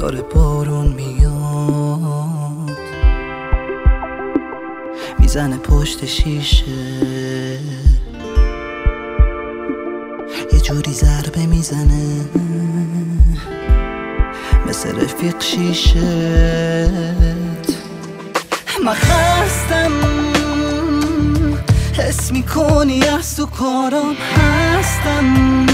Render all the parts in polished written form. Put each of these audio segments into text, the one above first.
داره بارون میاد، میزنه پشت شیشه، یه جوری ضربه میزنه مثل رفیق شیشت. من خستم، حس میکنی از تو کارام هستم،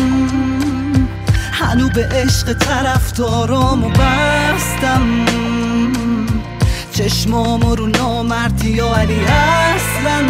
هنو به عشق طرفدارامو بستم، چشمامو رو نامردی یا علی اصلا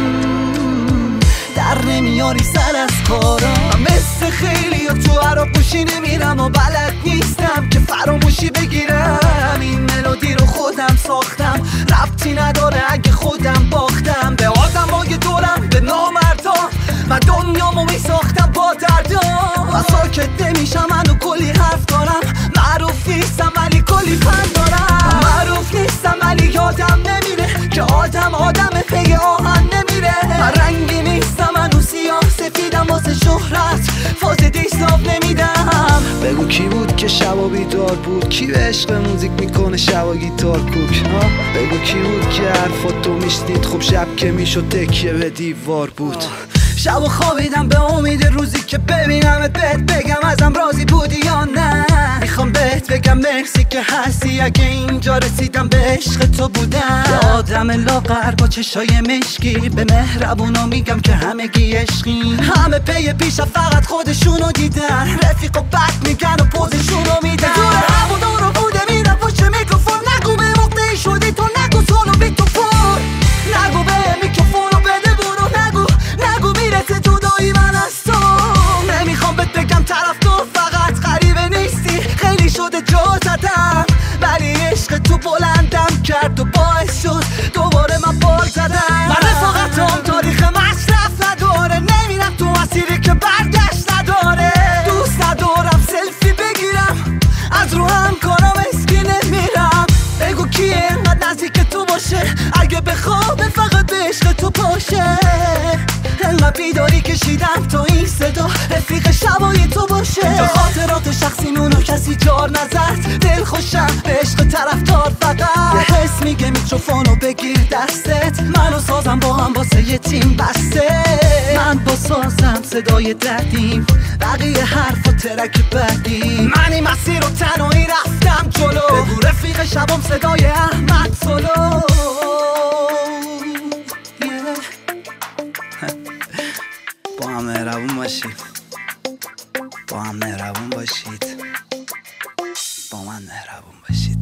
در نمیاری سر از کارام. من مثل خیلی یا تو عراقوشی نمیرم و بلد نیستم که فراموشی بگیرم. این ملودی رو خودم ساختم، ربطی نداره اگه خودم باختم به آدمای دورم، به نامردان. من دنیامو میساختم با دردام و ساکت نمیشم، منو کلی حرف دارم. معروف نیستم ولی کلی فن دارم، معروف نیستم ولی یادم نمیره که آدم پی آهن نمیره. من رنگی نیستم، منو سیاه سفیدم، واسه شهرت فاز دیستاب نمیدم. بگو کی بود که شبا بیدار بود، کی به عشق موزیک میکنه شبا گیتار کوک. بگو کی بود که حرفاتو میشنید خوب شب که میشد تکیه به دیوار بود. شب و خوابیدم به امید روزی که ببینمت، بهت بگم ازم راضی بودی یا نه. میخوام بهت بگم مرسی که هستی، اگه اینجا رسیدم به عشق تو بودم. یه آدم لاغر با چشای مشکی، به مهربونا میگم که همگی عشقی. همه پی پیشم فقط خودشونو دیدن، رفیق و بد میگن و پوزشونو میدن. دور هوادار رو بوده میرم پشت میکروفون، نگو به مقطعی شدی تو، نگو سولو بی تو پر، نگو به میکروفون رو بده برو، نگو میرسه تو دایی من از تو. نمیخوام بهت بگم طرفدار فقط غریبه نیستی، خیلی شده جا زدم ولی عشق تو بلندم کرد و باعث شد دوباره من بال زدم. من رفاقتم تاریخ مصرف نداره، نمیرم تو مسیری که برگشت نداره. دوست ندارم سلفی بگیرم، از رو هم کارم اسکی نمیرم. بگو کیه اینقدر نزدیک تو باشه، اگه بخوابه فقط به عشق تو باشه. انقدر بیداری کشیدم تا این صدا رفیق شبای تو باشه. به خاطرات شخصی مونو کسی جار نزد، دل خوشم به عشق طرفدار فقط. یه حس میگه میکروفونو بگیر دستت، منو سازم با هم واسه یه تیم بسته. من با سازم صدای دردیم، بقیه حرف و ترک بعدی. من این مسیر رو تنهایی رفتم جلو، بگو رفیق شبم صدای احمد سولو. با هم مهربون باشید، با هم مهربون باشید، با من مهربون باشید.